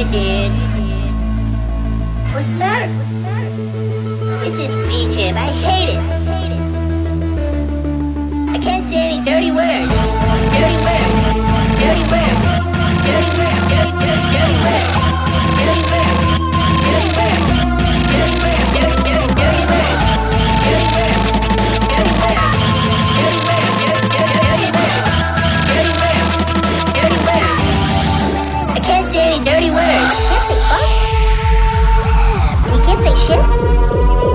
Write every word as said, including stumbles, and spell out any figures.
Hey, dude. What's the matter? It's this free trip. I hate it. I can't say any dirty words. Dirty words. Dirty words. Dirty words. Dirty, dirty, dirty words. Dirty words. Dirty words. Dirty words. Dirty, dirty, dirty words. Dirty words. Dirty words. Dirty words. Dirty, dirty, dirty words. Dirty words. Dirty words. I can't say any dirty words. Can't say fuck. You can't say shit.